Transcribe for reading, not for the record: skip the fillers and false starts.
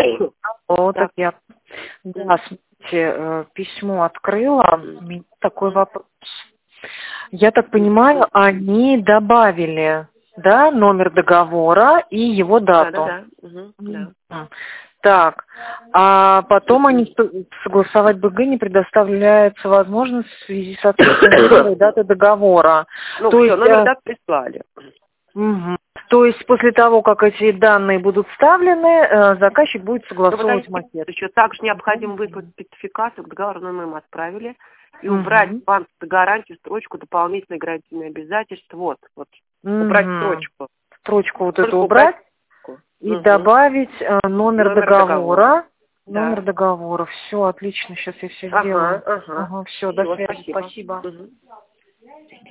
Вот Так. так я. Да, смотрите, письмо открыла. У меня такой вопрос. Я так понимаю, они добавили, да, номер договора и его дату. Да. Да. Так, а потом они согласовать БГ не предоставляется возможность в связи с отсутствием номера и даты договора. Ну, То все, есть, номер дат прислали. Угу. То есть после того, как эти данные будут вставлены, заказчик будет согласовывать макет. Еще также необходимо выплатить сертификат, к договору мы им отправили, и убрать в банк гарантию строчку дополнительные гарантийные обязательства. Вот. Убрать строчку. Строчку вот эту убрать и добавить номер договора. Номер договора. Все, отлично. Сейчас я все сделаю. Ага. Все, до связи. Спасибо.